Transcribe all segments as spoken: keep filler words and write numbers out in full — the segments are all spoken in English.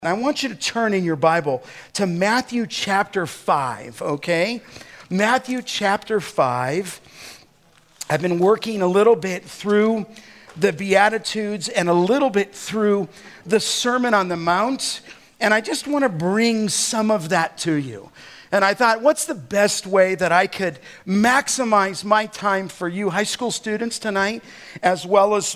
And I want you to turn in your Bible to Matthew chapter five, okay? Matthew chapter five. I've been working a little bit through the Beatitudes and a little bit through the Sermon on the Mount, and I just want to bring some of that to you. And I thought, what's the best way that I could maximize my time for you high school students tonight, as well as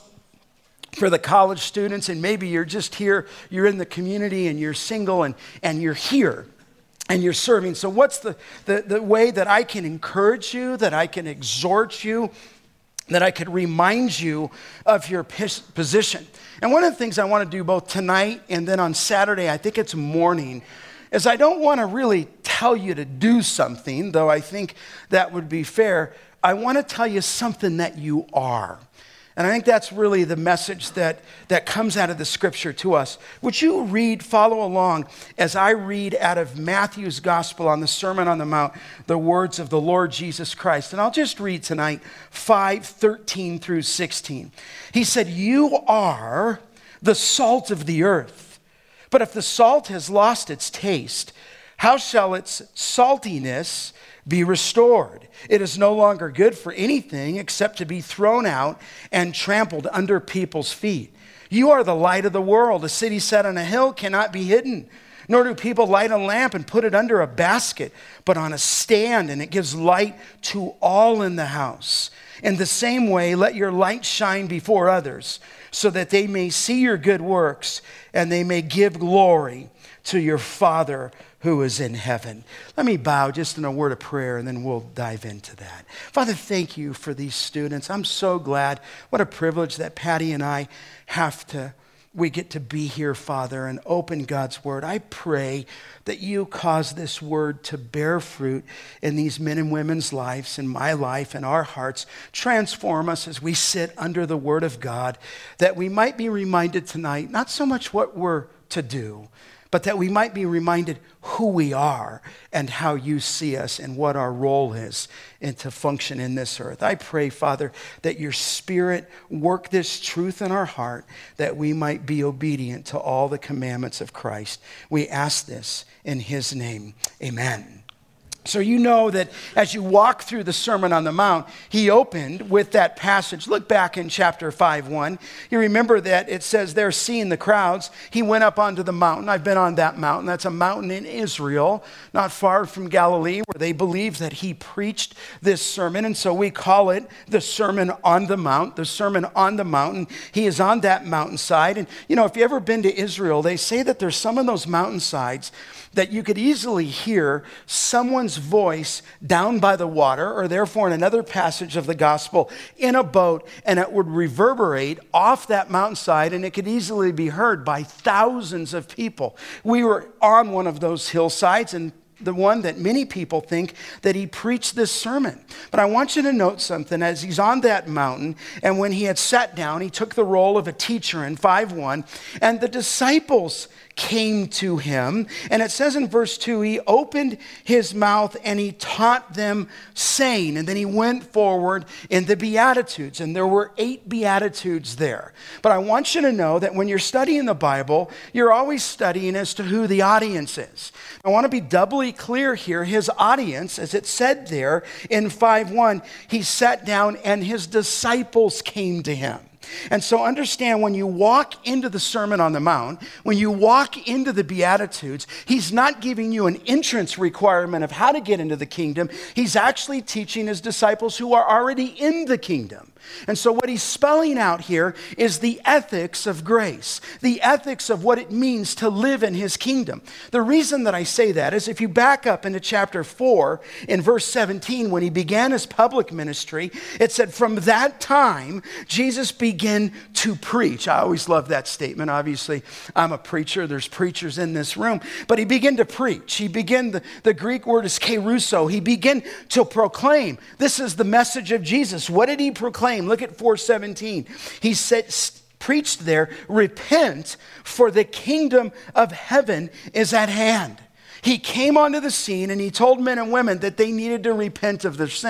for the college students, and maybe you're just here, you're in the community and you're single and, and you're here and you're serving. So what's the, the, the way that I can encourage you, that I can exhort you, that I could remind you of your position? And one of the things I want to do both tonight and then on Saturday, I think it's morning, is I don't want to really tell you to do something, though I think that would be fair. I want to tell you something that you are. And I think that's really the message that, that comes out of the scripture to us. Would you read, follow along as I read out of Matthew's gospel on the Sermon on the Mount, the words of the Lord Jesus Christ. And I'll just read tonight five, thirteen through sixteen. He said, "You are the salt of the earth. But if the salt has lost its taste, how shall its saltiness be restored? It is no longer good for anything except to be thrown out and trampled under people's feet. You are the light of the world. A city set on a hill cannot be hidden. Nor do people light a lamp and put it under a basket, but on a stand, and it gives light to all in the house. In the same way, let your light shine before others, so that they may see your good works and they may give glory to your Father who is in heaven." Let me bow just in a word of prayer, and then we'll dive into that. Father, thank you for these students. I'm so glad. What a privilege that Patty and I have to, we get to be here, Father, and open God's word. I pray that you cause this word to bear fruit in these men and women's lives, in my life, in our hearts. Transform us as we sit under the word of God, that we might be reminded tonight, not so much what we're to do, but that we might be reminded who we are and how you see us and what our role is and to function in this earth. I pray, Father, that your Spirit work this truth in our heart, that we might be obedient to all the commandments of Christ. We ask this in his name. Amen. So you know that as you walk through the Sermon on the Mount, he opened with that passage. Look back in chapter five one. You remember that it says there, seeing the crowds, he went up onto the mountain. I've been on that mountain. That's a mountain in Israel, not far from Galilee, where they believe that he preached this sermon. And so we call it the Sermon on the Mount, the Sermon on the Mountain. He is on that mountainside. And, you know, if you've ever been to Israel, they say that there's some of those mountainsides that you could easily hear someone's voice down by the water, or therefore in another passage of the gospel, in a boat, and it would reverberate off that mountainside, and it could easily be heard by thousands of people. We were on one of those hillsides, and the one that many people think that he preached this sermon. But I want you to note something. As he's on that mountain, and when he had sat down, he took the role of a teacher in five one, and the disciples came to him. And it says in verse two, he opened his mouth and he taught them, saying, and then he went forward in the Beatitudes. And there were eight Beatitudes there. But I want you to know that when you're studying the Bible, you're always studying as to who the audience is. I want to be doubly clear here. His audience, as it said there in five one, he sat down and his disciples came to him. And so understand, when you walk into the Sermon on the Mount, when you walk into the Beatitudes, he's not giving you an entrance requirement of how to get into the kingdom. He's actually teaching his disciples who are already in the kingdom. And so what he's spelling out here is the ethics of grace, the ethics of what it means to live in his kingdom. The reason that I say that is if you back up into chapter four, in verse seventeen, when he began his public ministry, it said, from that time, Jesus began to preach. I always love that statement. Obviously, I'm a preacher. There's preachers in this room. But he began to preach. He began, the, the Greek word is kerusso. He began to proclaim. This is the message of Jesus. What did he proclaim? Look at four seventeen. He said, preached there, repent, for the kingdom of heaven is at hand. He came onto the scene and he told men and women that they needed to repent of their sin.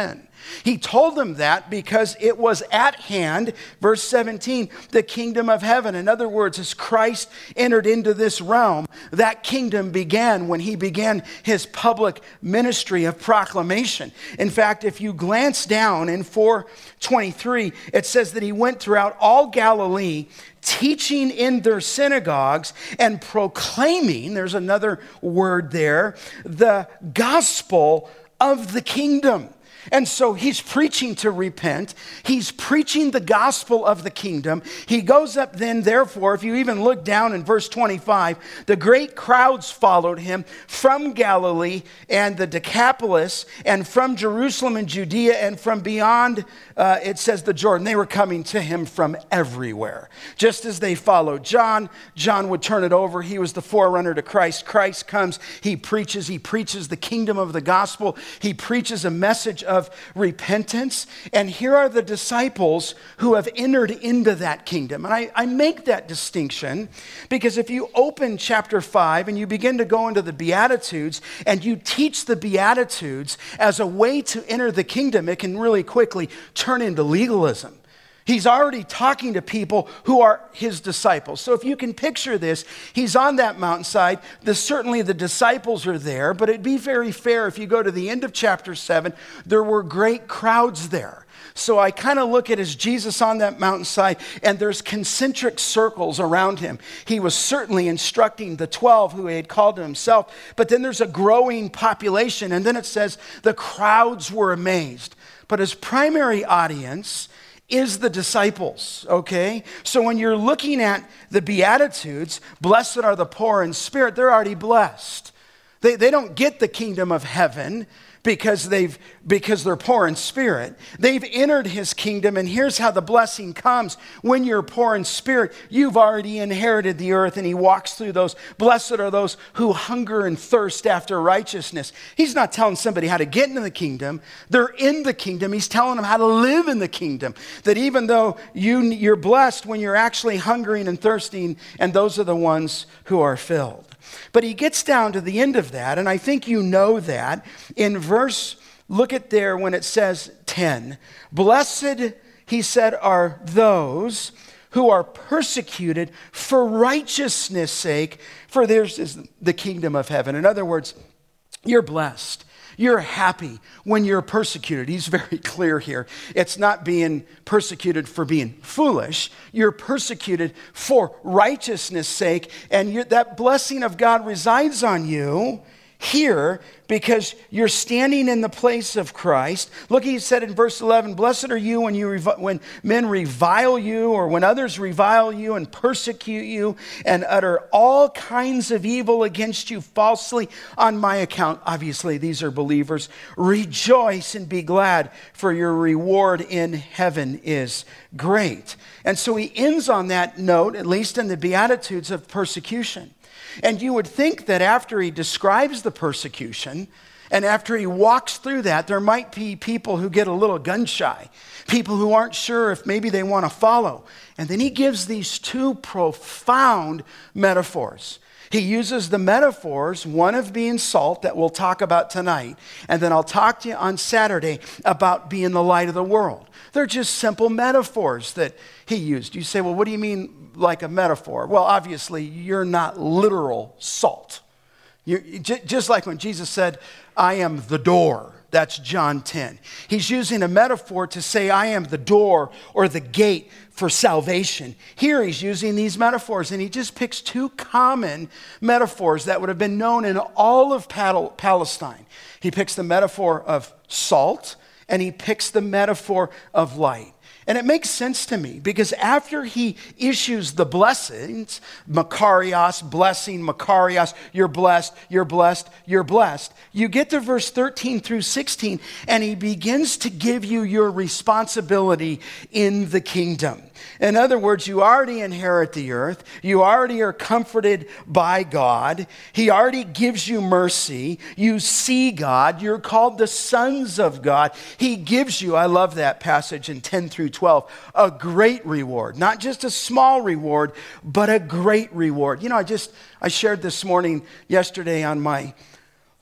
He told them that because it was at hand, verse seventeen, the kingdom of heaven. In other words, as Christ entered into this realm, that kingdom began when he began his public ministry of proclamation. In fact, if you glance down in four twenty-three, it says that he went throughout all Galilee, teaching in their synagogues and proclaiming, there's another word there, the gospel of the kingdom. And so he's preaching to repent. He's preaching the gospel of the kingdom. He goes up then, therefore, if you even look down in verse twenty-five, the great crowds followed him from Galilee and the Decapolis and from Jerusalem and Judea and from beyond, uh, it says the Jordan. They were coming to him from everywhere. Just as they followed John, John would turn it over. He was the forerunner to Christ. Christ comes, he preaches, he preaches the kingdom of the gospel. He preaches a message of of repentance. And here are the disciples who have entered into that kingdom. And I, I make that distinction because if you open chapter five and you begin to go into the Beatitudes and you teach the Beatitudes as a way to enter the kingdom, it can really quickly turn into legalism. He's already talking to people who are his disciples. So if you can picture this, he's on that mountainside. The, certainly the disciples are there, but it'd be very fair if you go to the end of chapter seven, there were great crowds there. So I kind of look at as Jesus on that mountainside, and there's concentric circles around him. He was certainly instructing the twelve who he had called to himself, but then there's a growing population, and then it says the crowds were amazed. But his primary audience is the disciples, okay? So when you're looking at the Beatitudes, blessed are the poor in spirit, they're already blessed. They, they don't get the kingdom of heaven because they've because they're poor in spirit. They've entered his kingdom, and here's how the blessing comes. When you're poor in spirit, you've already inherited the earth, and he walks through those. Blessed are those who hunger and thirst after righteousness. He's not telling somebody how to get into the kingdom. They're in the kingdom. He's telling them how to live in the kingdom. That even though you, you're blessed when you're actually hungering and thirsting, and those are the ones who are filled. But he gets down to the end of that, and I think you know that. In verse, look at there when it says ten. Blessed, he said, are those who are persecuted for righteousness' sake, for theirs is the kingdom of heaven. In other words, you're blessed. You're happy when you're persecuted. He's very clear here. It's not being persecuted for being foolish. You're persecuted for righteousness' sake, and that blessing of God resides on you here because you're standing in the place of Christ. Look, he said in verse eleven, blessed are you when you revi- when men revile you, or when others revile you and persecute you and utter all kinds of evil against you falsely on my account. Obviously, these are believers. Rejoice and be glad, for your reward in heaven is great. And so he ends on that note, at least in the Beatitudes, of persecution. And you would think that after he describes the persecution, and after he walks through that, there might be people who get a little gun shy, people who aren't sure if maybe they want to follow. And then he gives these two profound metaphors. He uses the metaphors, one of being salt that we'll talk about tonight, and then I'll talk to you on Saturday about being the light of the world. They're just simple metaphors that he used. You say, well, what do you mean like a metaphor? Well, obviously, you're not literal salt. You're, just like when Jesus said, I am the door. That's John ten. He's using a metaphor to say, I am the door or the gate for salvation. Here he's using these metaphors, and he just picks two common metaphors that would have been known in all of Palestine. He picks the metaphor of salt, and he picks the metaphor of light. And it makes sense to me because after he issues the blessings, Makarios, blessing, Makarios, you're blessed, you're blessed, you're blessed. You get to verse thirteen through sixteen, and he begins to give you your responsibility in the kingdom. In other words, you already inherit the earth. You already are comforted by God. He already gives you mercy. You see God. You're called the sons of God. He gives you, I love that passage in ten through twelve, a great reward. Not just a small reward, but a great reward. You know, I just, I shared this morning, yesterday on my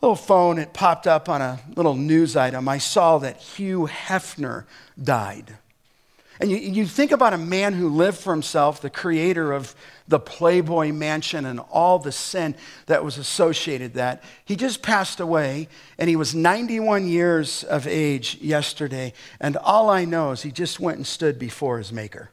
little phone, it popped up on a little news item. I saw that Hugh Hefner died. And you, you think about a man who lived for himself, the creator of the Playboy Mansion and all the sin that was associated with that. He just passed away, and he was ninety-one years of age yesterday. And all I know is he just went and stood before his maker.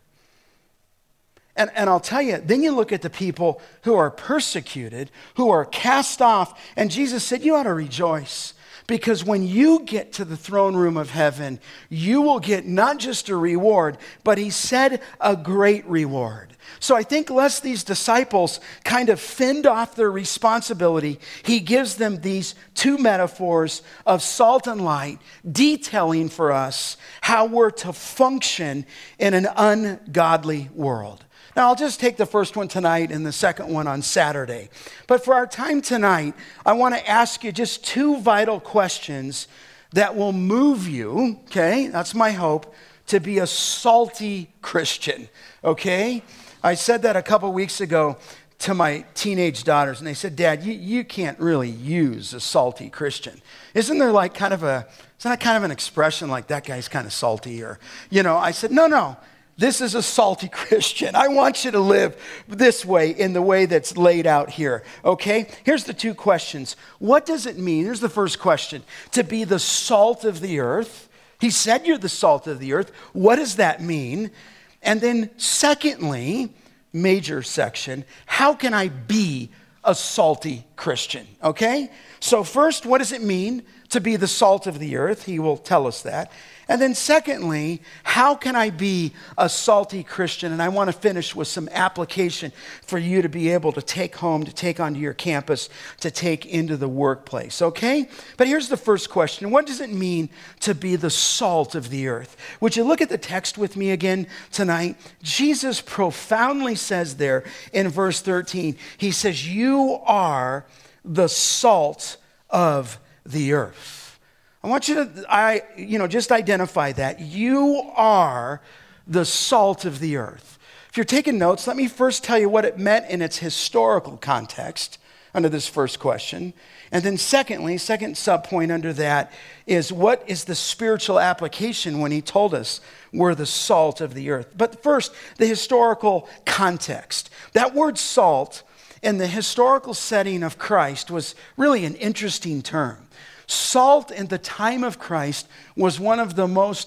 And, and I'll tell you, then you look at the people who are persecuted, who are cast off, and Jesus said, you ought to rejoice. Because when you get to the throne room of heaven, you will get not just a reward, but he said a great reward. So I think lest these disciples kind of fend off their responsibility, he gives them these two metaphors of salt and light, detailing for us how we're to function in an ungodly world. Now, I'll just take the first one tonight and the second one on Saturday. But for our time tonight, I want to ask you just two vital questions that will move you, okay? That's my hope, to be a salty Christian, okay? I said that a couple weeks ago to my teenage daughters, and they said, Dad, you, you can't really use a salty Christian. Isn't there like kind of a, isn't that kind of an expression like that guy's kind of salty? Or, you know, I said, no, no. This is a salty Christian. I want you to live this way in the way that's laid out here, okay? Here's the two questions. What does it mean? Here's the first question. To be the salt of the earth. He said you're the salt of the earth. What does that mean? And then secondly, major section, how can I be a salty Christian, okay? So first, what does it mean to be the salt of the earth? He will tell us that. And then secondly, how can I be a salty Christian? And I want to finish with some application for you to be able to take home, to take onto your campus, to take into the workplace, okay? But here's the first question. What does it mean to be the salt of the earth? Would you look at the text with me again tonight? Jesus profoundly says there in verse thirteen, he says, you are the salt of the earth. I want you to, I, you know, just identify that. You are the salt of the earth. If you're taking notes, let me first tell you what it meant in its historical context under this first question. And then secondly, second subpoint under that is what is the spiritual application when he told us we're the salt of the earth. But first, the historical context. That word salt in the historical setting of Christ was really an interesting term. Salt in the time of Christ was one of the most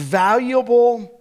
valuable,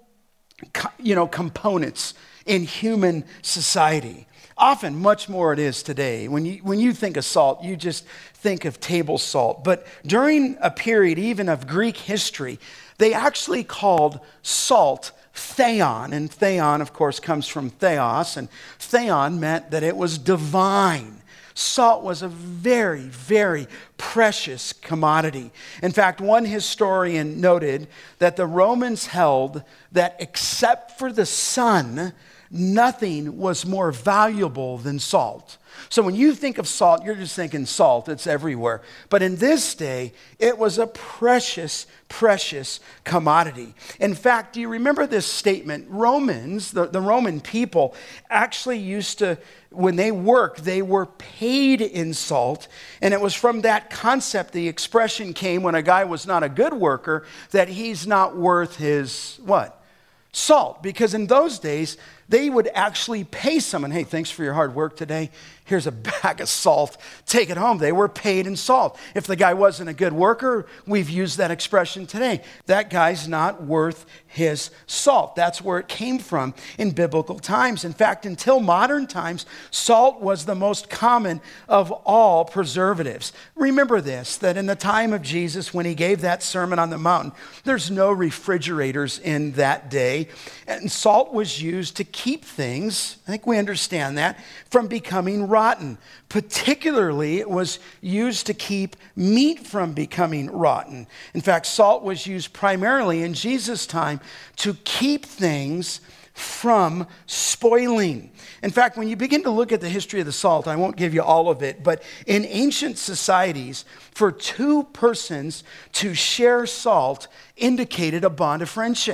you know, components in human society. Often, much more it is today. When you, when you think of salt, you just think of table salt. But during a period even of Greek history, they actually called salt theon. And theon, of course, comes from theos. And theon meant that it was divine. Salt was a very, very precious commodity. In fact, one historian noted that the Romans held that except for the sun, nothing was more valuable than salt. So when you think of salt, you're just thinking salt, it's everywhere. But in this day, it was a precious, precious commodity. In fact, do you remember this statement? Romans, the, the Roman people, actually used to, when they worked, they were paid in salt. And it was from that concept the expression came when a guy was not a good worker, that he's not worth his, what? Salt. Because in those days, they would actually pay someone, hey, thanks for your hard work today. Here's a bag of salt. Take it home. They were paid in salt. If the guy wasn't a good worker, we've used that expression today. That guy's not worth his salt. That's where it came from in biblical times. In fact, until modern times, salt was the most common of all preservatives. Remember this, that in the time of Jesus, when he gave that Sermon on the Mountain, there's no refrigerators in that day. And salt was used to keep things, I think we understand that, from becoming rotten. Particularly, it was used to keep meat from becoming rotten. In fact, salt was used primarily in Jesus' time to keep things from spoiling. In fact, when you begin to look at the history of the salt, I won't give you all of it, but in ancient societies, for two persons to share salt indicated a bond of friendship.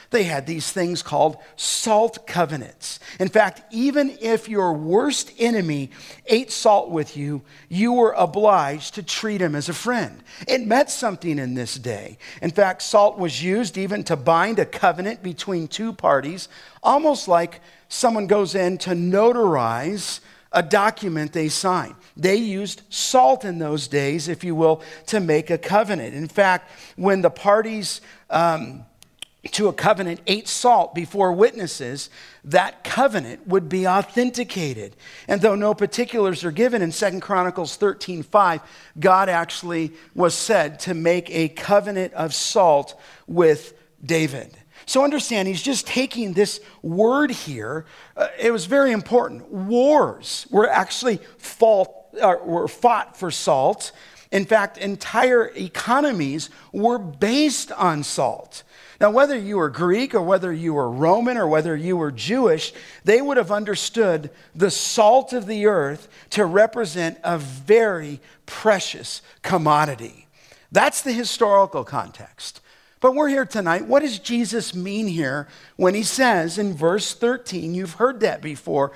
They had these things called salt covenants. In fact, even if your worst enemy ate salt with you, you were obliged to treat him as a friend. It meant something in this day. In fact, salt was used even to bind a covenant between two parties, almost like someone goes in to notarize a document they sign. They used salt in those days, if you will, to make a covenant. In fact, when the parties um, to a covenant ate salt before witnesses, that covenant would be authenticated. And though no particulars are given in Second Chronicles thirteen five, God actually was said to make a covenant of salt with David. So understand, he's just taking this word here. Uh, it was very important. Wars were actually fought, uh, were fought for salt. In fact, entire economies were based on salt. Now, whether you were Greek or whether you were Roman or whether you were Jewish, they would have understood the salt of the earth to represent a very precious commodity. That's the historical context. But we're here tonight. What does Jesus mean here when he says in verse thirteen, you've heard that before,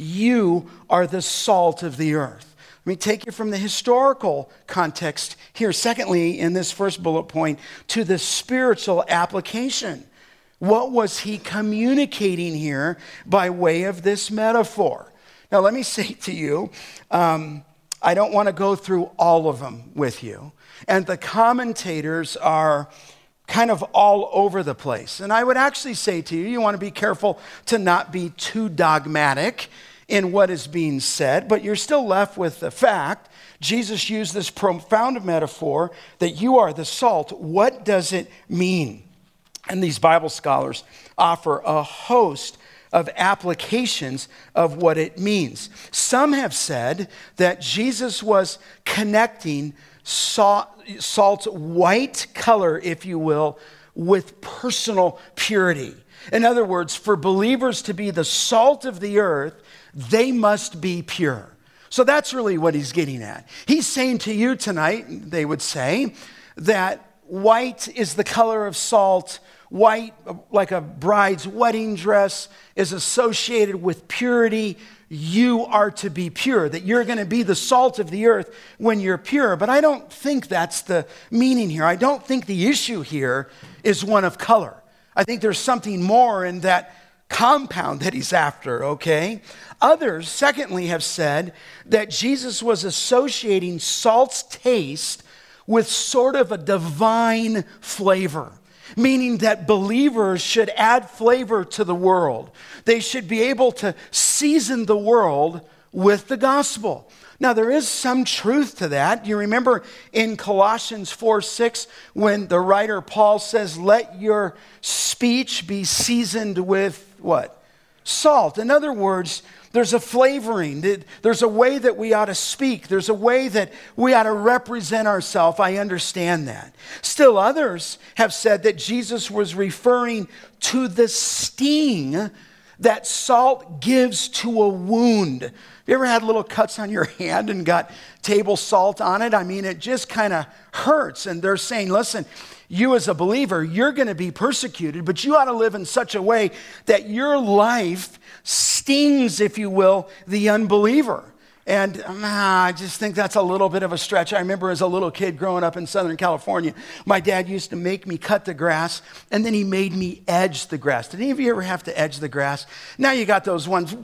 you are the salt of the earth? Let me take you from the historical context here, secondly, in this first bullet point, to the spiritual application. What was he communicating here by way of this metaphor? Now, let me say to you, um, I don't want to go through all of them with you. And the commentators are kind of all over the place. And I would actually say to you, you want to be careful to not be too dogmatic in what is being said, but you're still left with the fact Jesus used this profound metaphor that you are the salt. What does it mean? And these Bible scholars offer a host of applications of what it means. Some have said that Jesus was connecting salt, salt's white color, if you will, with personal purity. In other words, for believers to be the salt of the earth, they must be pure. So that's really what he's getting at. He's saying to you tonight, they would say, that white is the color of salt. White, like a bride's wedding dress, is associated with purity. You are to be pure, that you're going to be the salt of the earth when you're pure. But I don't think that's the meaning here. I don't think the issue here is one of color. I think there's something more in that compound that he's after, okay? Others, secondly, have said that Jesus was associating salt's taste with sort of a divine flavor, meaning that believers should add flavor to the world. They should be able to season the world with the gospel. Now, there is some truth to that. You remember in Colossians four six, when the writer Paul says, let your speech be seasoned with what? Salt. In other words, there's a flavoring. There's a way that we ought to speak. There's a way that we ought to represent ourselves. I understand that. Still, others have said that Jesus was referring to the sting that salt gives to a wound. Have you ever had little cuts on your hand and got table salt on it? I mean, it just kind of hurts. And they're saying, listen, you as a believer, you're going to be persecuted, but you ought to live in such a way that your life stings, if you will, the unbeliever. And uh, I just think that's a little bit of a stretch. I remember as a little kid growing up in Southern California, my dad used to make me cut the grass, and then he made me edge the grass. Did any of you ever have to edge the grass? Now you got those ones,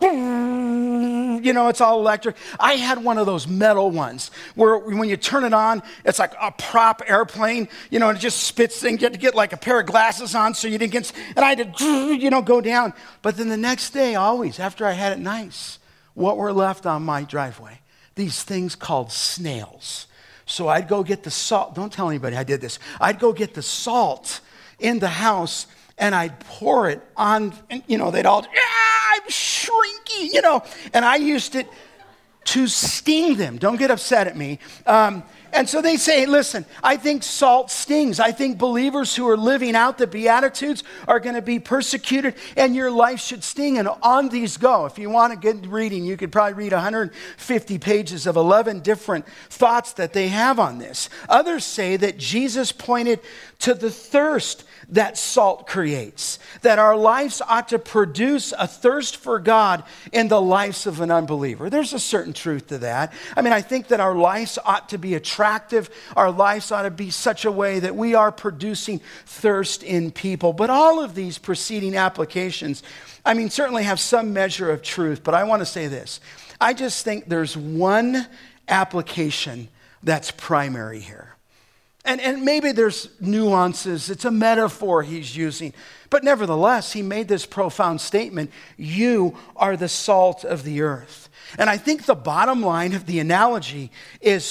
you know, it's all electric. I had one of those metal ones where when you turn it on, it's like a prop airplane, you know, and it just spits things. You had to get like a pair of glasses on so you didn't get, and I had to, you know, go down. But then the next day, always, after I had it nice, what were left on my driveway? These things called snails. So I'd go get the salt. Don't tell anybody I did this. I'd go get the salt in the house and I'd pour it on, and, you know, they'd all, ah, I'm shrinking, you know. And I used it to sting them. Don't get upset at me. Um, And so they say, listen, I think salt stings. I think believers who are living out the Beatitudes are going to be persecuted, and your life should sting. And on these go. If you want a good reading, you could probably read one hundred fifty pages of eleven different thoughts that they have on this. Others say that Jesus pointed to the thirst that salt creates, that our lives ought to produce a thirst for God in the lives of an unbeliever. There's a certain truth to that. I mean, I think that our lives ought to be attractive. Our lives ought to be such a way that we are producing thirst in people. But all of these preceding applications, I mean, certainly have some measure of truth, but I want to say this. I just think there's one application that's primary here. And, and maybe there's nuances. It's a metaphor he's using. But nevertheless, he made this profound statement. You are the salt of the earth. And I think the bottom line of the analogy is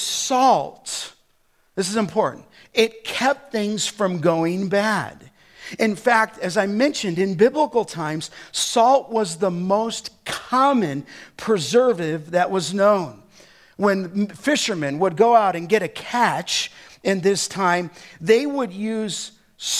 salt. This is important. It kept things from going bad. In fact, as I mentioned, in biblical times, salt was the most common preservative that was known. When fishermen would go out and get a catch in this time, they would use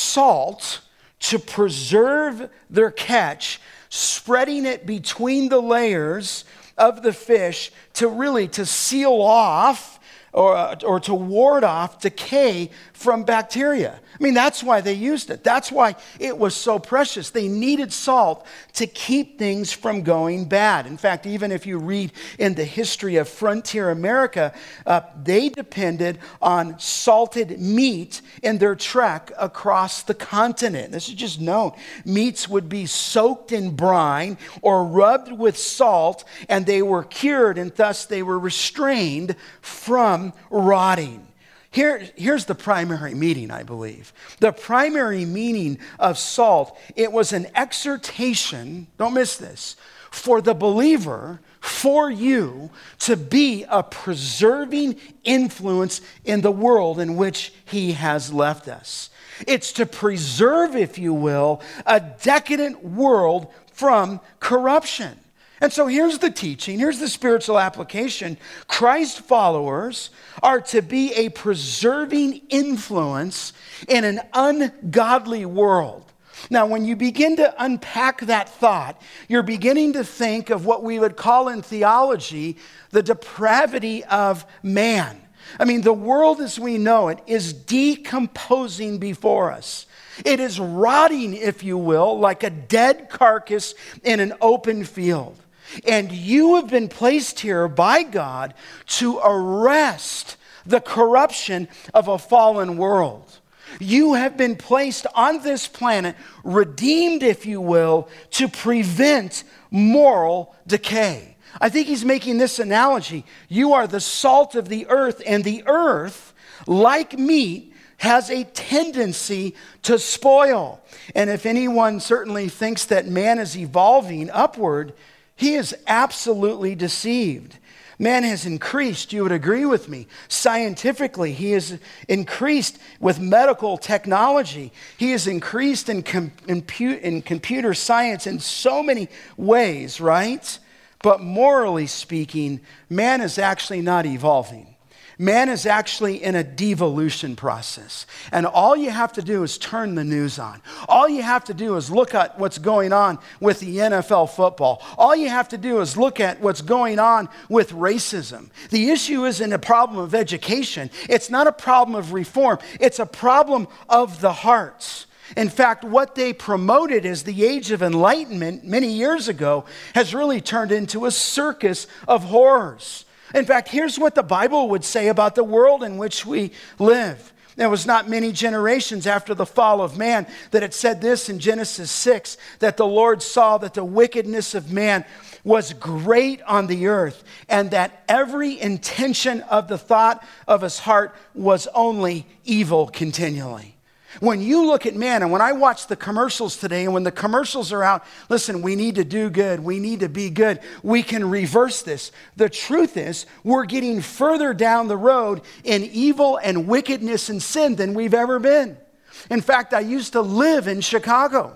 salt to preserve their catch, spreading it between the layers of the fish to really to seal off or, or to ward off decay from bacteria. I mean, that's why they used it. That's why it was so precious. They needed salt to keep things from going bad. In fact, even if you read in the history of frontier America, uh, they depended on salted meat in their trek across the continent. This is just known. Meats would be soaked in brine or rubbed with salt, and they were cured, and thus they were restrained from rotting. Here, here's the primary meaning, I believe. The primary meaning of salt, it was an exhortation, don't miss this, for the believer, for you, to be a preserving influence in the world in which he has left us. It's to preserve, if you will, a decadent world from corruption. And so here's the teaching, here's the spiritual application. Christ followers are to be a preserving influence in an ungodly world. Now, when you begin to unpack that thought, you're beginning to think of what we would call in theology the depravity of man. I mean, the world as we know it is decomposing before us. It is rotting, if you will, like a dead carcass in an open field. And you have been placed here by God to arrest the corruption of a fallen world. You have been placed on this planet, redeemed, if you will, to prevent moral decay. I think he's making this analogy. You are the salt of the earth, and the earth, like meat, has a tendency to spoil. And if anyone certainly thinks that man is evolving upward, he is absolutely deceived. Man has increased, you would agree with me. Scientifically, he has increased with medical technology. He has increased in, com- in, pu- in computer science in so many ways, right? But morally speaking, man is actually not evolving. Man is actually in a devolution process. And all you have to do is turn the news on. All you have to do is look at what's going on with the N F L football. All you have to do is look at what's going on with racism. The issue isn't a problem of education. It's not a problem of reform. It's a problem of the hearts. In fact, what they promoted as the Age of Enlightenment many years ago has really turned into a circus of horrors. In fact, here's what the Bible would say about the world in which we live. There was not many generations after the fall of man that it said this in Genesis six, that the Lord saw that the wickedness of man was great on the earth, and that every intention of the thought of his heart was only evil continually. When you look at man, and when I watch the commercials today, and when the commercials are out, listen, we need to do good, we need to be good, we can reverse this. The truth is, we're getting further down the road in evil and wickedness and sin than we've ever been. In fact, I used to live in Chicago.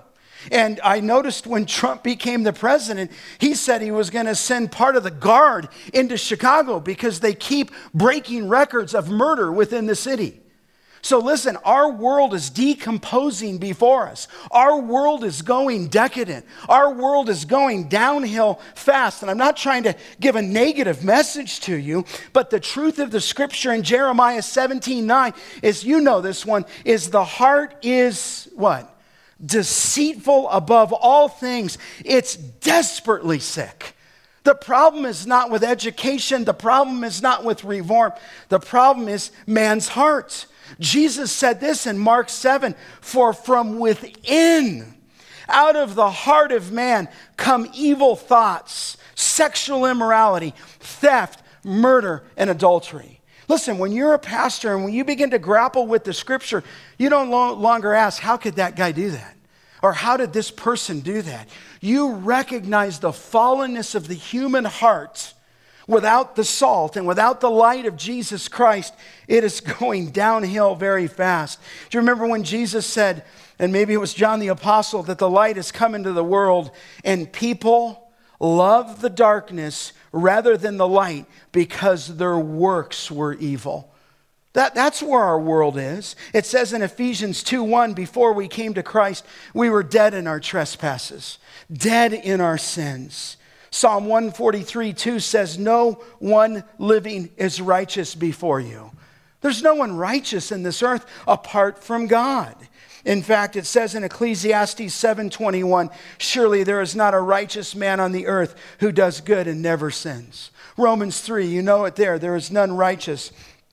And I noticed when Trump became the president, he said he was going to send part of the guard into Chicago because they keep breaking records of murder within the city. So listen, our world is decomposing before us. Our world is going decadent. Our world is going downhill fast. And I'm not trying to give a negative message to you, but the truth of the scripture in Jeremiah seventeen nine is, you know this one, is the heart is what? Deceitful above all things. It's desperately sick. The problem is not with education. The problem is not with reform. The problem is man's heart. Jesus said this in Mark seven, for from within, out of the heart of man, come evil thoughts, sexual immorality, theft, murder, and adultery. Listen, when you're a pastor and when you begin to grapple with the scripture, you don't no longer ask, how could that guy do that? Or how did this person do that? You recognize the fallenness of the human heart. Without the salt and without the light of Jesus Christ, it is going downhill very fast. Do you remember when Jesus said, and maybe it was John the Apostle, that the light has come into the world and people love the darkness rather than the light because their works were evil? That, that's where our world is. It says in Ephesians two one, before we came to Christ, we were dead in our trespasses, dead in our sins. Psalm one forty-three two says, no one living is righteous before you. There's no one righteous in this earth apart from God. In fact, it says in Ecclesiastes seven twenty-one, surely there is not a righteous man on the earth who does good and never sins. Romans three, you know it there, there is none righteous,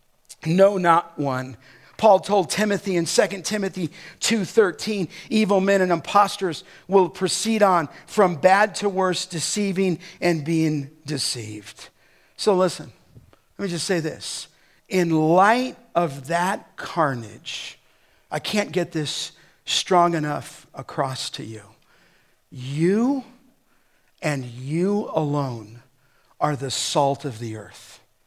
no, not one. Paul told Timothy in Second Timothy two thirteen, evil men and impostors will proceed on from bad to worse, deceiving and being deceived. So listen, let me just say this. In light of that carnage, I can't get this strong enough across to you. You and you alone are the salt of the earth.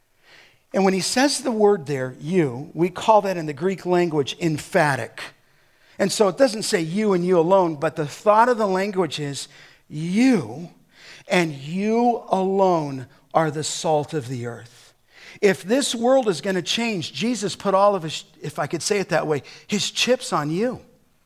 And when he says the word there, you, we call that in the Greek language emphatic. And so it doesn't say you and you alone, but the thought of the language is you and you alone are the salt of the earth. If this world is going to change, Jesus put all of his, if I could say it that way, his chips on you.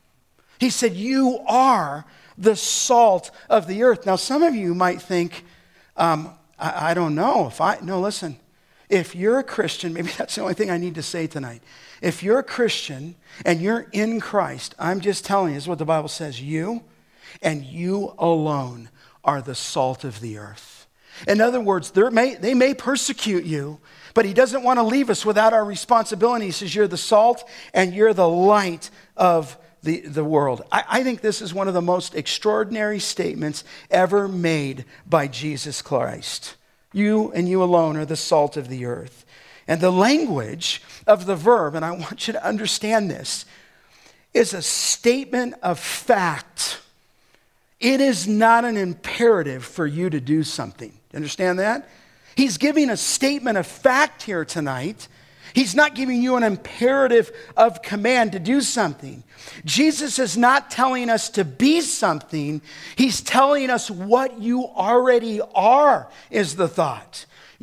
He said, you are the salt of the earth. Now, some of you might think, um, I, I don't know if I, no, listen. If you're a Christian, maybe that's the only thing I need to say tonight. If you're a Christian and you're in Christ, I'm just telling you, this is what the Bible says. You and you alone are the salt of the earth. In other words, may, they may persecute you, but he doesn't want to leave us without our responsibility. He says you're the salt and you're the light of the, the world. I, I think this is one of the most extraordinary statements ever made by Jesus Christ. You and you alone are the salt of the earth. And the language of the verb, and I want you to understand this, is a statement of fact. It is not an imperative for you to do something. Understand that? He's giving a statement of fact here tonight. He's not giving you an imperative of command to do something. Jesus is not telling us to be something. He's telling us what you already are, is the thought.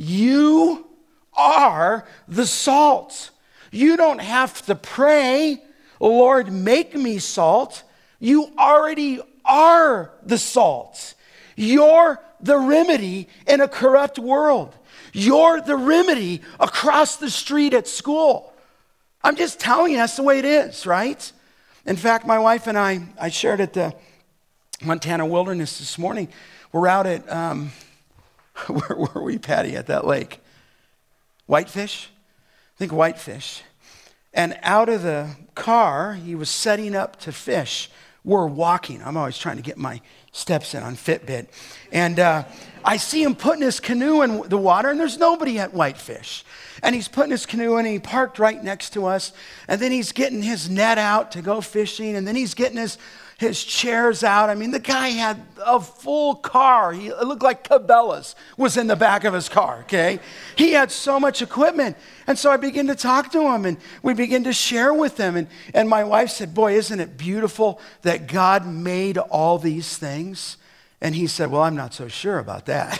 You are the salt. You don't have to pray, Lord, make me salt. You already are the salt. You're the remedy in a corrupt world. You're the remedy across the street at school. I'm just telling you, that's the way it is, right? In fact, my wife and I, I shared at the Montana Wilderness this morning. We're out at, um, where were we, Patty, at that lake? Whitefish? I think Whitefish. And out of the car, he was setting up to fish. We're walking. I'm always trying to get my steps in on Fitbit. And uh, I see him putting his canoe in the water, and there's nobody at Whitefish. And he's putting his canoe in, and he parked right next to us. And then he's getting his net out to go fishing. And then he's getting his, his chairs out. I mean, the guy had a full car. He, it looked like Cabela's was in the back of his car, okay? He had so much equipment. And so I began to talk to him, and we began to share with him. And, and my wife said, boy, isn't it beautiful that God made all these things? And he said, well, I'm not so sure about that.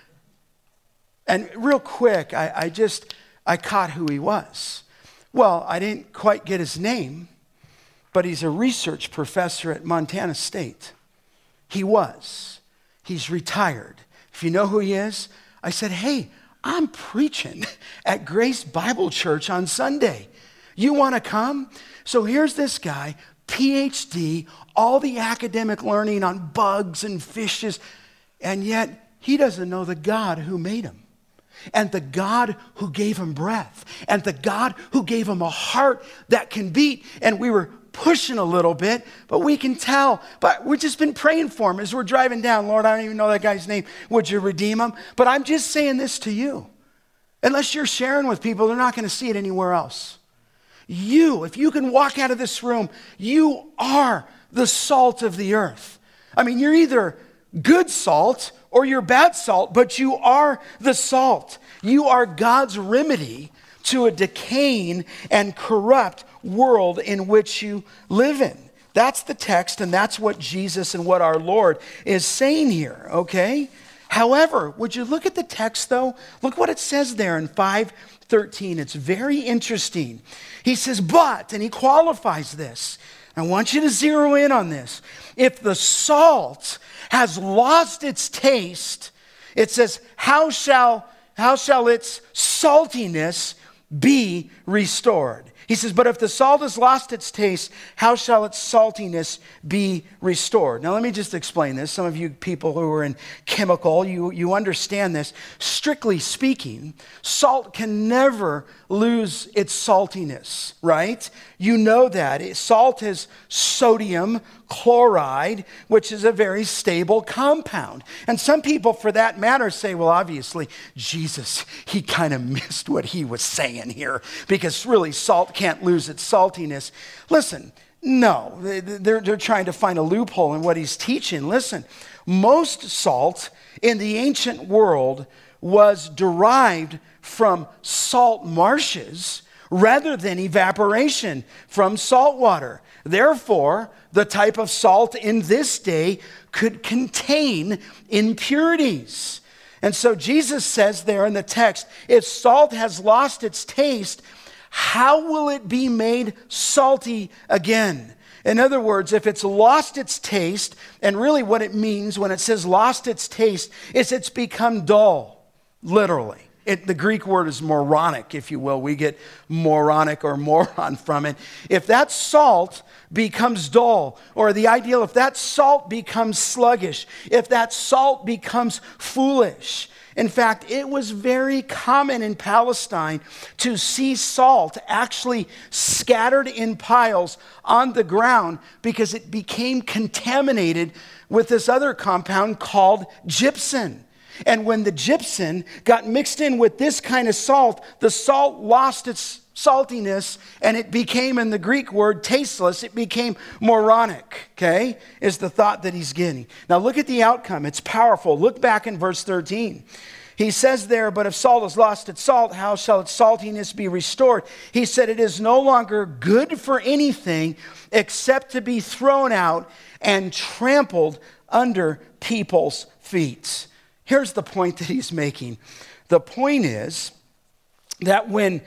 And real quick, I, I just, I caught who he was. Well, I didn't quite get his name, but he's a research professor at Montana State. He was. He's retired. If you know who he is, I said, hey, I'm preaching at Grace Bible Church on Sunday. You want to come? So here's this guy, P H D, all the academic learning on bugs and fishes, and yet he doesn't know the God who made him. And the God who gave him breath, and the God who gave him a heart that can beat. And we were pushing a little bit, but we can tell. But we've just been praying for him as we're driving down. Lord, I don't even know that guy's name. Would you redeem him? But I'm just saying this to you. Unless you're sharing with people, they're not going to see it anywhere else. You, if you can walk out of this room, you are the salt of the earth. I mean, you're either good salt or you're bad salt, but you are the salt. You are God's remedy to a decaying and corrupt world in which you live in. That's the text, and that's what Jesus and what our Lord is saying here, okay? However, would you look at the text, though? Look what it says there in five thirteen. It's very interesting. He says, but, and he qualifies this. I want you to zero in on this. If the salt has lost its taste, it says, how shall, how shall its saltiness be restored? He says, but if the salt has lost its taste, how shall its saltiness be restored? Now, let me just explain this. Some of you people who are in chemical, you, you understand this. Strictly speaking, salt can never lose its saltiness, right? You know that. Salt is sodium chloride, which is a very stable compound. And some people, for that matter, say, well, obviously, Jesus, he kind of missed what he was saying here, because really, salt can't lose its saltiness. Listen, no, they're, they're trying to find a loophole in what he's teaching. Listen, most salt in the ancient world was derived from salt marshes rather than evaporation from salt water. Therefore, the type of salt in this day could contain impurities. And so Jesus says there in the text, if salt has lost its taste, how will it be made salty again? In other words, if it's lost its taste, and really what it means when it says lost its taste, is it's become dull, literally. It, the Greek word is moronic, if you will. We get moronic or moron from it. If that salt becomes dull, or the ideal, if that salt becomes sluggish, if that salt becomes foolish. In fact, it was very common in Palestine to see salt actually scattered in piles on the ground because it became contaminated with this other compound called gypsum. And when the gypsum got mixed in with this kind of salt, the salt lost its saltiness and it became, in the Greek word, tasteless. It became moronic, okay, is the thought that he's getting. Now look at the outcome. It's powerful. Look back in verse thirteen. He says there, but if salt has lost its salt, how shall its saltiness be restored? He said, it is no longer good for anything except to be thrown out and trampled under people's feet. Here's the point that he's making. The point is that when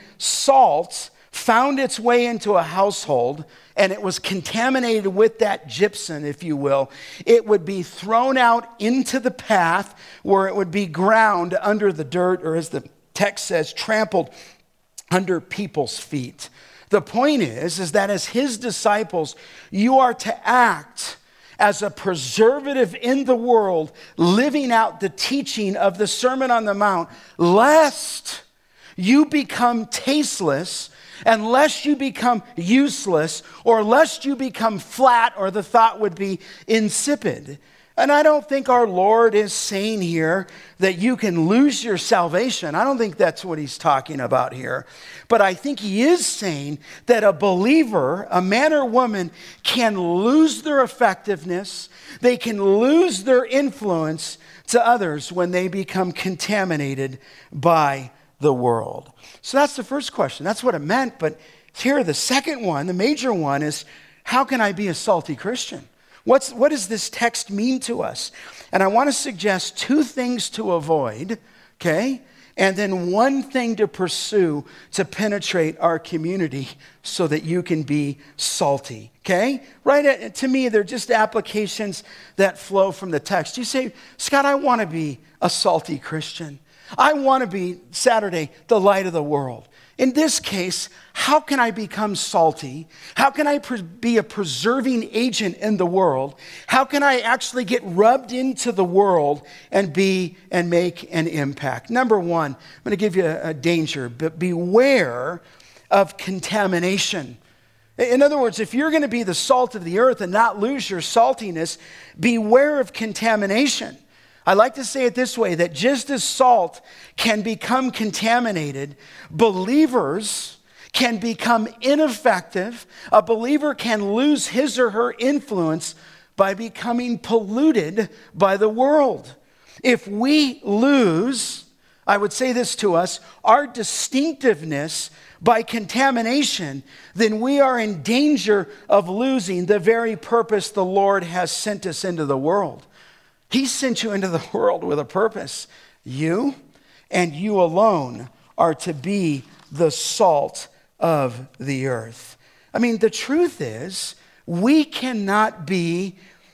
salt found its way into a household and it was contaminated with that gypsum, if you will, it would be thrown out into the path where it would be ground under the dirt, or as the text says, trampled under people's feet. The point is, is that as his disciples, you are to act as a preservative in the world, living out the teaching of the Sermon on the Mount, lest you become tasteless, unless you become useless, or lest you become flat, or the thought would be insipid. And I don't think our Lord is saying here that you can lose your salvation. I don't think that's what he's talking about here. But I think he is saying that a believer, a man or woman, can lose their effectiveness. They can lose their influence to others when they become contaminated by the world. So that's the first question. That's what it meant. But here, the second one, the major one, is how can I be a salty Christian? What's, what does this text mean to us? And I want to suggest two things to avoid, okay? And then one thing to pursue to penetrate our community so that you can be salty, okay? Right, to me, they're just applications that flow from the text. You say, Scott, I want to be a salty Christian. I want to be, Saturday, the light of the world. In this case, how can I become salty? How can I pre- be a preserving agent in the world? How can I actually get rubbed into the world and be and make an impact? Number one, I'm going to give you a, a danger, but beware of contamination. In other words, if you're going to be the salt of the earth and not lose your saltiness, beware of contamination. I like to say it this way, that just as salt can become contaminated, believers can become ineffective. A believer can lose his or her influence by becoming polluted by the world. If we lose, I would say this to us, our distinctiveness by contamination, then we are in danger of losing the very purpose the Lord has sent us into the world. He sent you into the world with a purpose. You and you alone are to be the salt of the earth. I mean, the truth is, we cannot be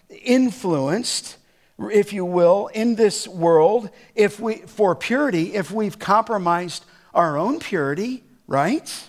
influenced, if you will, in this world if we for purity if we've compromised our own purity, right?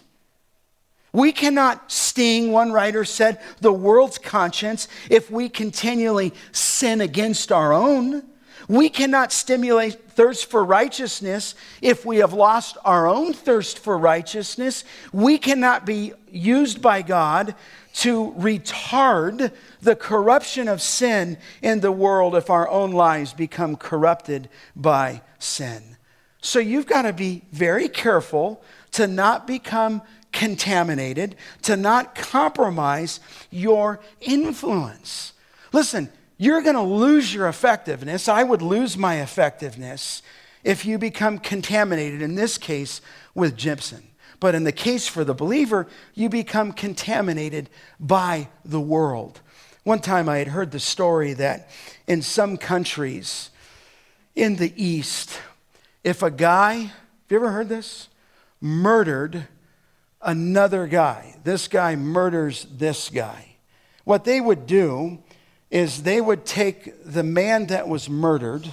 We cannot sting, one writer said, the world's conscience if we continually sin against our own. We cannot stimulate thirst for righteousness if we have lost our own thirst for righteousness. We cannot be used by God to retard the corruption of sin in the world if our own lives become corrupted by sin. So you've got to be very careful to not become contaminated, to not compromise your influence. Listen, you're going to lose your effectiveness. I would lose my effectiveness if you become contaminated, in this case, with gypsum. But in the case for the believer, you become contaminated by the world. One time I had heard the story that in some countries in the East, if a guy, have you ever heard this? Murdered another guy. This guy murders this guy. What they would do is they would take the man that was murdered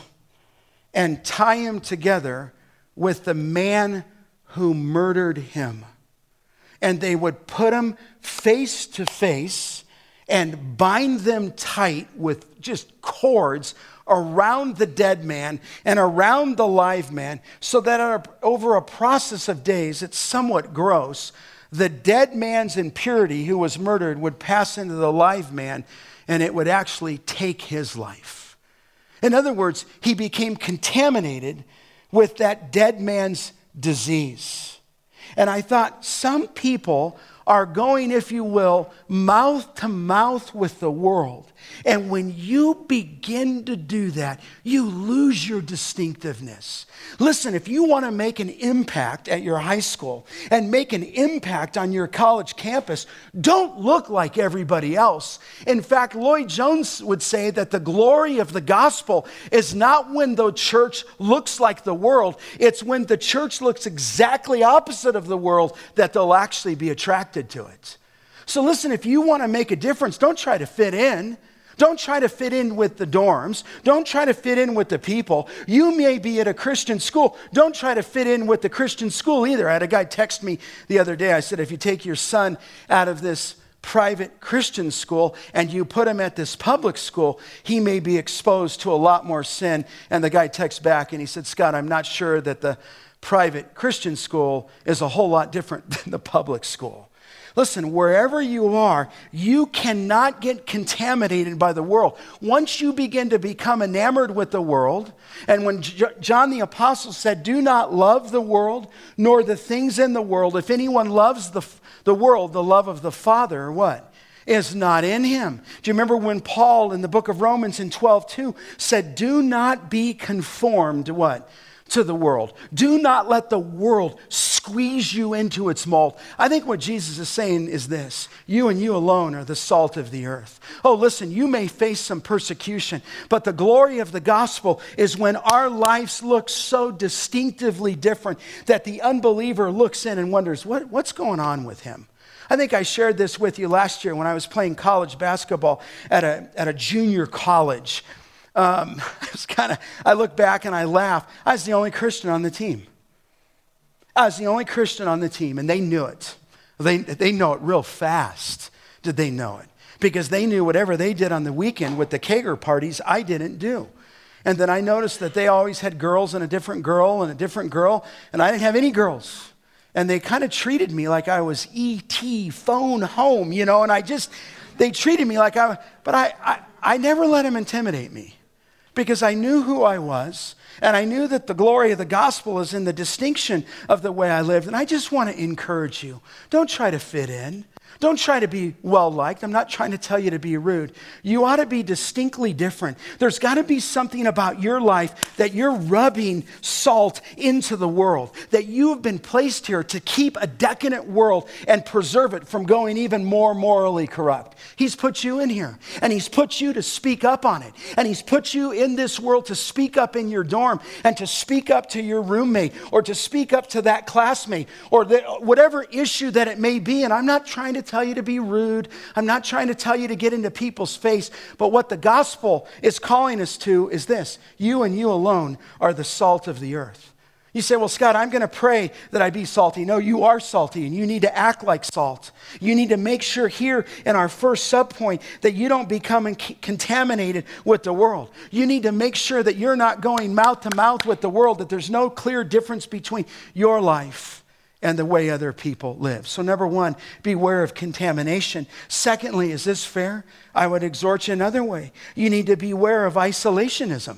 and tie him together with the man who murdered him. And they would put him face to face and bind them tight with just cords around the dead man and around the live man, so that over a process of days, it's somewhat gross, the dead man's impurity who was murdered would pass into the live man, and it would actually take his life. In other words, he became contaminated with that dead man's disease. And I thought, some people are going, if you will, mouth to mouth with the world. And when you begin to do that, you lose your distinctiveness. Listen, if you want to make an impact at your high school and make an impact on your college campus, don't look like everybody else. In fact, Lloyd Jones would say that the glory of the gospel is not when the church looks like the world. It's when the church looks exactly opposite of the world that they'll actually be attracted to it. So listen, if you want to make a difference, don't try to fit in. Don't try to fit in with the dorms. Don't try to fit in with the people. You may be at a Christian school. Don't try to fit in with the Christian school either. I had a guy text me the other day. I said, if you take your son out of this private Christian school and you put him at this public school, he may be exposed to a lot more sin. And the guy texts back and he said, Scott, I'm not sure that the private Christian school is a whole lot different than the public school. Listen, wherever you are, you cannot get contaminated by the world. Once you begin to become enamored with the world, and when J- John the Apostle said, do not love the world, nor the things in the world. If anyone loves the, the world, the love of the Father, what? Is not in him. Do you remember when Paul in the book of Romans in twelve two said, do not be conformed to what? To the world. Do not let the world squeeze you into its mold. I think what Jesus is saying is this: you and you alone are the salt of the earth. Oh, listen, you may face some persecution, but the glory of the gospel is when our lives look so distinctively different that the unbeliever looks in and wonders, what, what's going on with him? I think I shared this with you last year when I was playing college basketball at a, at a junior college. Um, it's kind of, I look back and I laugh. I was the only Christian on the team. I was the only Christian on the team, and they knew it. They, they know it real fast, did they know it? Because they knew whatever they did on the weekend with the kegger parties, I didn't do. And then I noticed that they always had girls and a different girl and a different girl, and I didn't have any girls. And they kind of treated me like I was E T phone home, you know, and I just, they treated me like I, but I, I, I never let them intimidate me. Because I knew who I was, and I knew that the glory of the gospel is in the distinction of the way I lived. And I just want to encourage you. Don't try to fit in. Don't try to be well-liked. I'm not trying to tell you to be rude. You ought to be distinctly different. There's got to be something about your life that you're rubbing salt into the world, that you have been placed here to keep a decadent world and preserve it from going even more morally corrupt. He's put you in here, and he's put you to speak up on it. And he's put you in this world to speak up in your dorm and to speak up to your roommate or to speak up to that classmate or the, whatever issue that it may be. And I'm not trying to tell you to be rude. I'm not trying to tell you to get into people's face. But what the gospel is calling us to is this: you and you alone are the salt of the earth. You say, well, Scott, I'm going to pray that I be salty. No, you are salty, and you need to act like salt. You need to make sure here in our first subpoint that you don't become contaminated with the world. You need to make sure that you're not going mouth to mouth with the world, that there's no clear difference between your life and the way other people live. So number one, beware of contamination. Secondly, is this fair? I would exhort you another way. You need to beware of isolationism.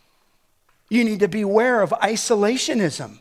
You need to beware of isolationism.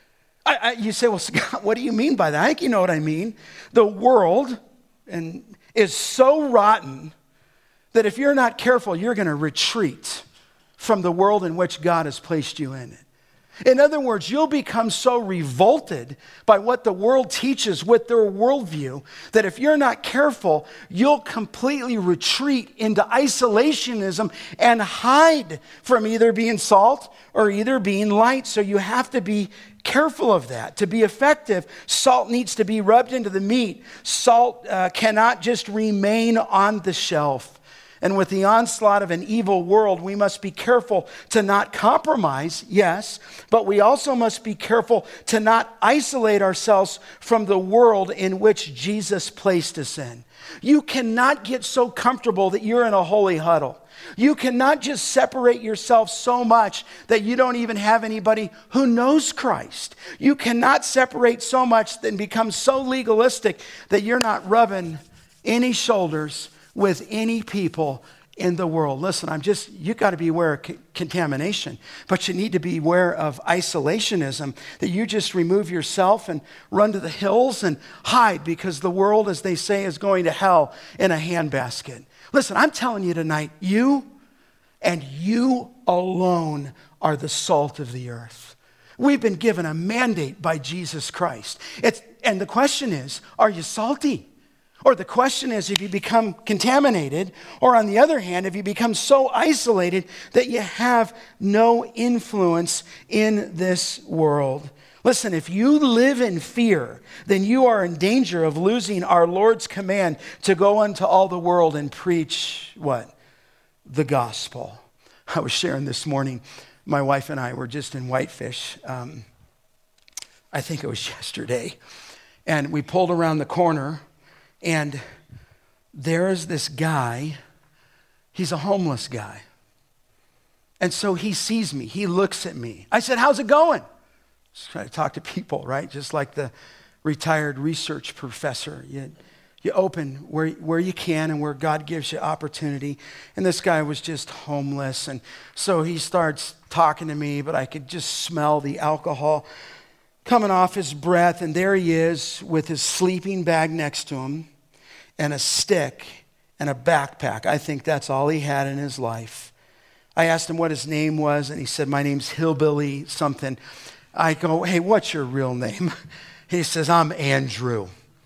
I, I, you say, well, Scott, what do you mean by that? I think you know what I mean. The world and is so rotten that if you're not careful, you're going to retreat from the world in which God has placed you in. In other words, you'll become so revolted by what the world teaches with their worldview that if you're not careful, you'll completely retreat into isolationism and hide from either being salt or either being light. So you have to be careful of that. To be effective, salt needs to be rubbed into the meat. Salt uh, cannot just remain on the shelf. And with the onslaught of an evil world, we must be careful to not compromise, yes, but we also must be careful to not isolate ourselves from the world in which Jesus placed us in. You cannot get so comfortable that you're in a holy huddle. You cannot just separate yourself so much that you don't even have anybody who knows Christ. You cannot separate so much and become so legalistic that you're not rubbing any shoulders with any people in the world. Listen, I'm just, you got to be aware of c- contamination, but you need to be aware of isolationism, that you just remove yourself and run to the hills and hide because the world, as they say, is going to hell in a handbasket. Listen, I'm telling you tonight, you and you alone are the salt of the earth. We've been given a mandate by Jesus Christ. It's, and the question is, are you salty? Or the question is, if you become contaminated, or on the other hand, if you become so isolated that you have no influence in this world. Listen, if you live in fear, then you are in danger of losing our Lord's command to go unto all the world and preach what? The gospel. I was sharing this morning, my wife and I were just in Whitefish. Um, I think it was yesterday. And we pulled around the corner, and there's this guy. He's a homeless guy. And so he sees me. He looks at me. I said, how's it going? Just trying to talk to people, right? Just like the retired research professor. You, you open where, where you can and where God gives you opportunity. And this guy was just homeless. And so he starts talking to me, but I could just smell the alcohol coming off his breath. And there he is with his sleeping bag next to him and a stick and a backpack. I think that's all he had in his life. I asked him what his name was, and he said, my name's Hillbilly something. I go, hey, what's your real name? He says, I'm Andrew.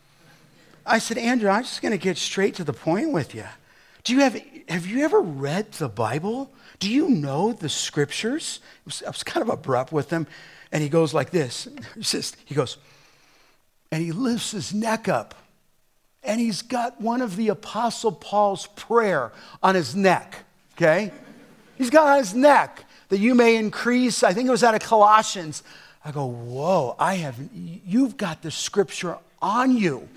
I said, Andrew, I'm just going to get straight to the point with you. Do you have, have you ever read the Bible? Do you know the scriptures? I was, I was kind of abrupt with him, and he goes like this. He says, he goes, and he lifts his neck up. And he's got one of the Apostle Paul's prayer on his neck, okay? He's got on his neck that you may increase. I think it was out of Colossians. I go, whoa, I have, you've got the scripture on you.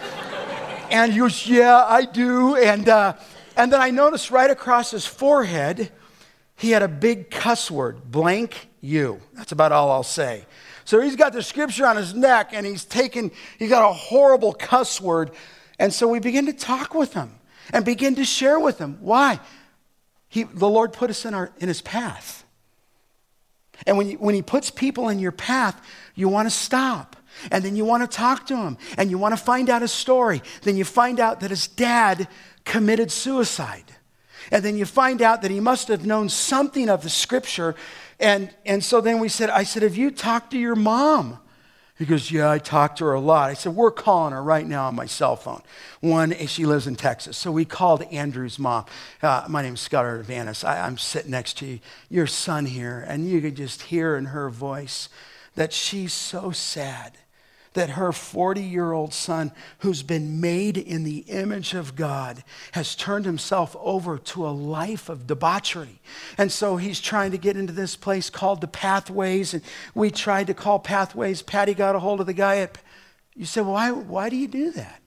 And he goes, yeah, I do. And, uh, and then I noticed right across his forehead, he had a big cuss word, blank you. That's about all I'll say. So he's got the scripture on his neck, and he's taken, he's got a horrible cuss word. And so we begin to talk with him and begin to share with him. Why? He, the Lord put us in, our, in his path. And when, you, when he puts people in your path, you want to stop. And then you want to talk to him. And you want to find out his story. Then you find out that his dad committed suicide. And then you find out that he must have known something of the scripture. And, and so then we said, I said, have you talked to your mom? He goes, yeah, I talked to her a lot. I said, we're calling her right now on my cell phone. One, she lives in Texas. So we called Andrew's mom. Uh, my name's Scudder Vanis. I, I'm sitting next to you, your son here. And you could just hear in her voice that she's so sad that her forty-year-old son, who's been made in the image of God, has turned himself over to a life of debauchery. And so he's trying to get into this place called the Pathways, and we tried to call Pathways. Patty got a hold of the guy at, you said, well, why, why do you do that?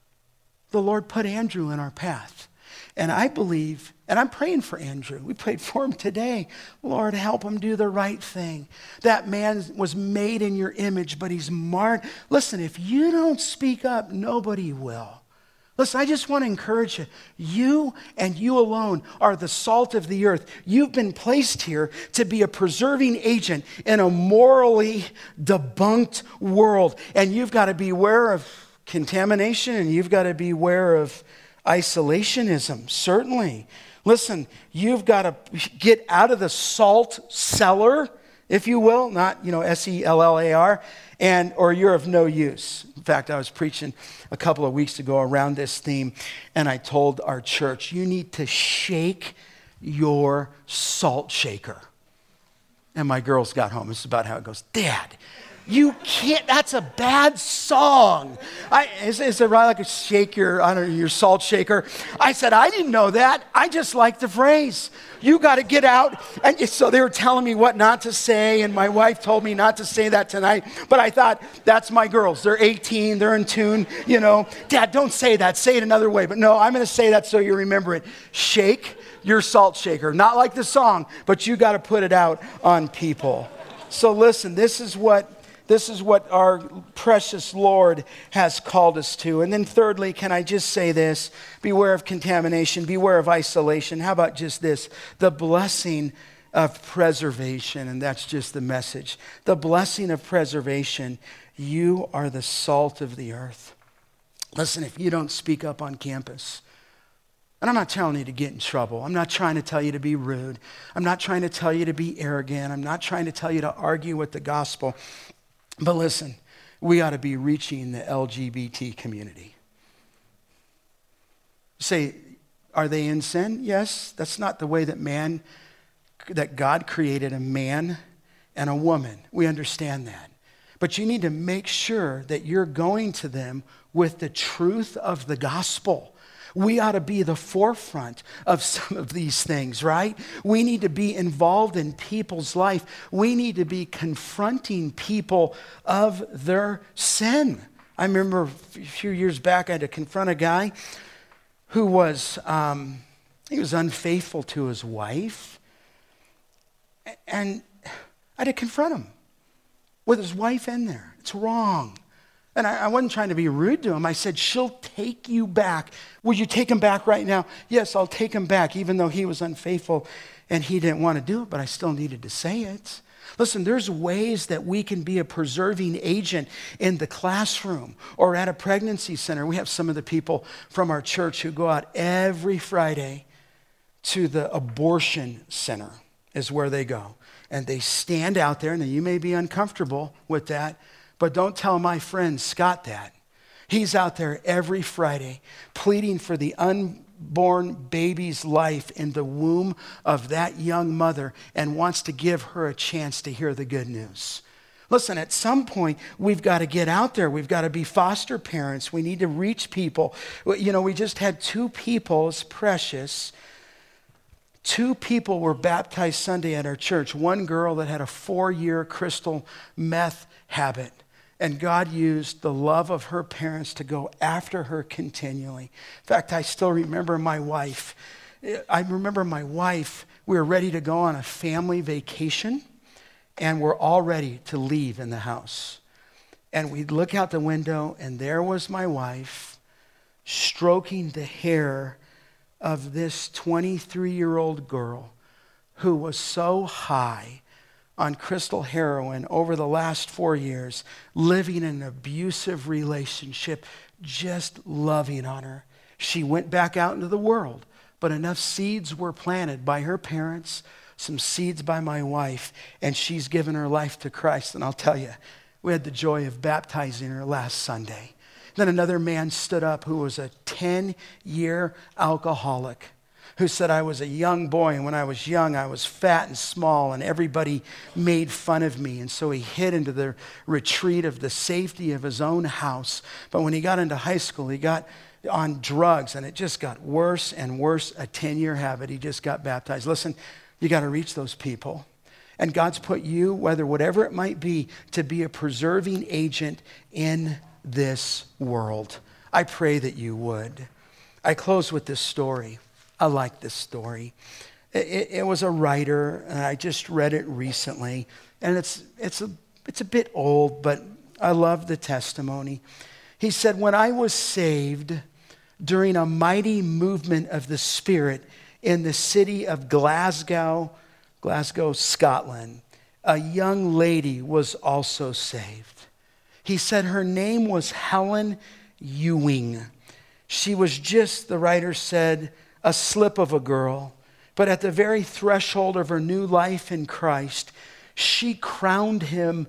The Lord put Andrew in our path. And I believe, and I'm praying for Andrew. We prayed for him today. Lord, help him do the right thing. That man was made in your image, but he's marred. Listen, if you don't speak up, nobody will. Listen, I just want to encourage you. You and you alone are the salt of the earth. You've been placed here to be a preserving agent in a morally debunked world. And you've got to beware of contamination, and you've got to beware of isolationism, certainly. Listen, you've got to get out of the salt cellar, if you will, not, you know, S E L L A R, and or you're of no use. In fact, I was preaching a couple of weeks ago around this theme, and I told our church, you need to shake your salt shaker. And my girls got home. This is about how it goes. Dad, you can't, that's a bad song. I, is, is it right like a shake your, I don't know, your salt shaker? I said, I didn't know that. I just like the phrase. You got to get out. And so they were telling me what not to say, and my wife told me not to say that tonight. But I thought, that's my girls. They're eighteen, they're in tune, you know. Dad, don't say that. Say it another way. But no, I'm going to say that so you remember it. Shake your salt shaker. Not like the song, but you got to put it out on people. So listen, this is what This is what our precious Lord has called us to. And then thirdly, can I just say this? Beware of contamination. Beware of isolation. How about just this? The blessing of preservation. And that's just the message. The blessing of preservation. You are the salt of the earth. Listen, if you don't speak up on campus, and I'm not telling you to get in trouble. I'm not trying to tell you to be rude. I'm not trying to tell you to be arrogant. I'm not trying to tell you to argue with the gospel. But listen, we ought to be reaching the L G B T community. Say, are they in sin? Yes, that's not the way that man, that God created a man and a woman. We understand that. But you need to make sure that you're going to them with the truth of the gospel. We ought to be the forefront of some of these things, right? We need to be involved in people's life. We need to be confronting people of their sin. I remember a few years back, I had to confront a guy who was, um, he was unfaithful to his wife. And I had to confront him with his wife in there. It's wrong. And I, I wasn't trying to be rude to him. I said, she'll take you back. Would you take him back right now? Yes, I'll take him back, even though he was unfaithful and he didn't want to do it, but I still needed to say it. Listen, there's ways that we can be a preserving agent in the classroom or at a pregnancy center. We have some of the people from our church who go out every Friday to the abortion center is where they go. And they stand out there, and you may be uncomfortable with that, but don't tell my friend Scott that. He's out there every Friday pleading for the unborn baby's life in the womb of that young mother and wants to give her a chance to hear the good news. Listen, at some point, we've got to get out there. We've got to be foster parents. We need to reach people. You know, we just had two people, it's precious. Two people were baptized Sunday at our church. One girl that had a four-year crystal meth habit. And God used the love of her parents to go after her continually. In fact, I still remember my wife. I remember my wife, we were ready to go on a family vacation, and we're all ready to leave in the house. And we'd look out the window, and there was my wife stroking the hair of this twenty-three-year-old girl who was so high on crystal heroin over the last four years, living in an abusive relationship, just loving on her. She went back out into the world, but enough seeds were planted by her parents, some seeds by my wife, and she's given her life to Christ. And I'll tell you, we had the joy of baptizing her last Sunday. Then another man stood up who was a ten-year alcoholic, who said, I was a young boy, and when I was young, I was fat and small, and everybody made fun of me. And so he hid into the retreat of the safety of his own house. But when he got into high school, he got on drugs, and it just got worse and worse, a ten-year habit. He just got baptized. Listen, you got to reach those people. And God's put you, whether whatever it might be, to be a preserving agent in this world. I pray that you would. I close with this story. I like this story. It, it was a writer, and I just read it recently, and it's it's a it's a bit old, but I love the testimony. He said, when I was saved during a mighty movement of the Spirit in the city of Glasgow, Glasgow, Scotland, a young lady was also saved. He said her name was Helen Ewing. She was just, the writer said, a slip of a girl, but at the very threshold of her new life in Christ, she crowned him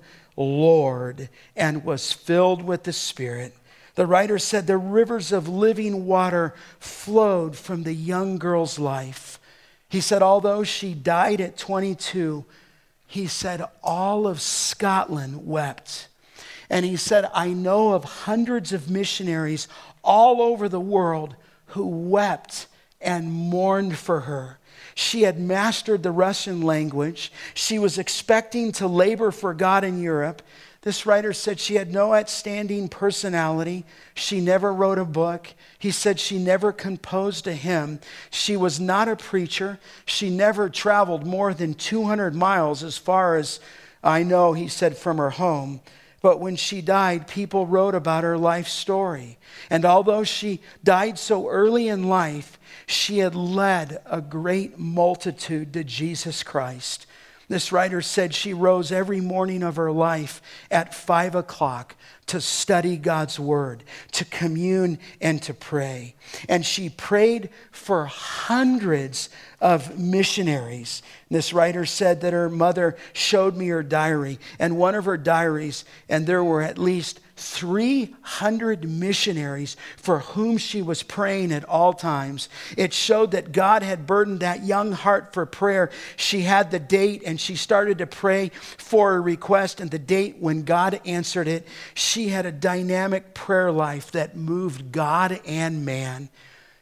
Lord and was filled with the Spirit. The writer said the rivers of living water flowed from the young girl's life. He said, although she died at twenty-two, he said all of Scotland wept. And he said, I know of hundreds of missionaries all over the world who wept and mourned for her. She had mastered the Russian language. She was expecting to labor for God in Europe. This writer said she had no outstanding personality. She never wrote a book. He said she never composed a hymn. She was not a preacher. She never traveled more than two hundred miles, as far as I know, he said, from her home. But when she died, people wrote about her life story. And although she died so early in life, she had led a great multitude to Jesus Christ. This writer said she rose every morning of her life at five o'clock to study God's word, to commune and to pray. And she prayed for hundreds of missionaries. This writer said that her mother showed me her diary, and one of her diaries, and there were at least three hundred missionaries for whom she was praying at all times. It showed that God had burdened that young heart for prayer. She had the date, and she started to pray for a request, and the date when God answered it. She had a dynamic prayer life that moved God and man.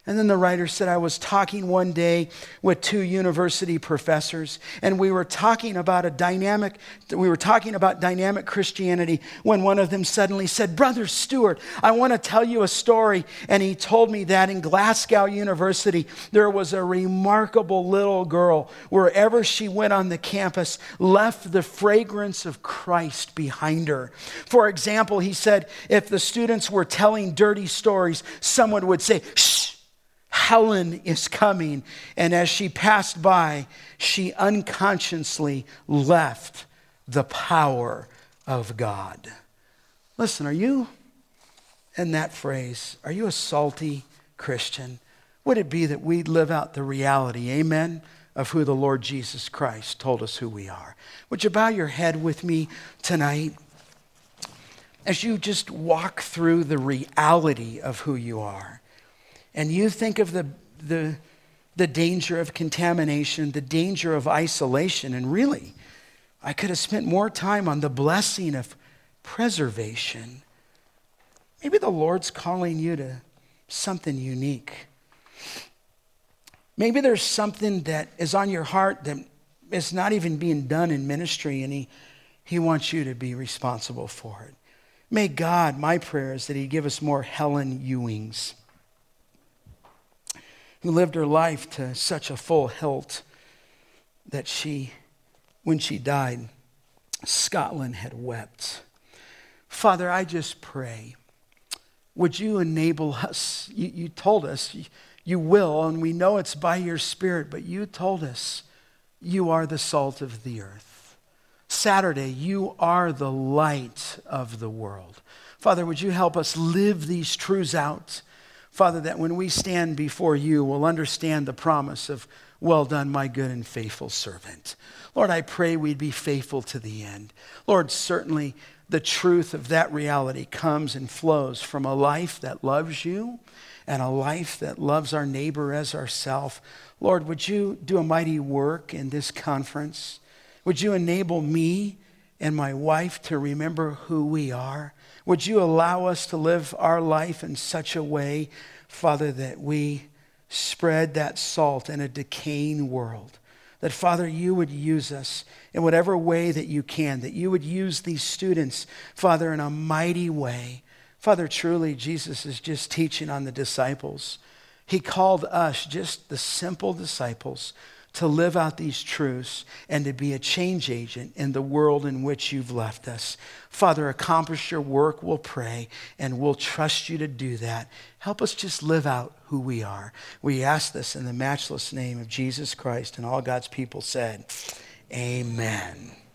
And then the writer said, I was talking one day with two university professors, and we were talking about a dynamic, we were talking about dynamic Christianity when one of them suddenly said, Brother Stewart, I want to tell you a story. And he told me that in Glasgow University, there was a remarkable little girl, wherever she went on the campus, left the fragrance of Christ behind her. For example, he said, if the students were telling dirty stories, someone would say, shh, Helen is coming. And as she passed by, she unconsciously left the power of God. Listen, are you, in that phrase, are you a salty Christian? Would it be that we live out the reality, amen, of who the Lord Jesus Christ told us who we are? Would you bow your head with me tonight as you just walk through the reality of who you are? And you think of the, the, the danger of contamination, the danger of isolation. And really, I could have spent more time on the blessing of preservation. Maybe the Lord's calling you to something unique. Maybe there's something that is on your heart that is not even being done in ministry, and he, he wants you to be responsible for it. May God, my prayer is that He'd give us more Helen Ewings, who lived her life to such a full hilt that she, when she died, Scotland had wept. Father, I just pray, would you enable us? You, you told us you, you will, and we know it's by your Spirit, but you told us you are the salt of the earth. Saturday, you are the light of the world. Father, would you help us live these truths out? Father, that when we stand before you, we'll understand the promise of, well done, my good and faithful servant. Lord, I pray we'd be faithful to the end. Lord, certainly the truth of that reality comes and flows from a life that loves you and a life that loves our neighbor as ourself. Lord, would you do a mighty work in this conference? Would you enable me and my wife to remember who we are? Would you allow us to live our life in such a way, Father, that we spread that salt in a decaying world? That, Father, you would use us in whatever way that you can, that you would use these students, Father, in a mighty way. Father, truly, Jesus is just teaching on the disciples. He called us, just the simple disciples, to live out these truths and to be a change agent in the world in which you've left us. Father, accomplish your work, we'll pray, and we'll trust you to do that. Help us just live out who we are. We ask this in the matchless name of Jesus Christ, and all God's people said, amen.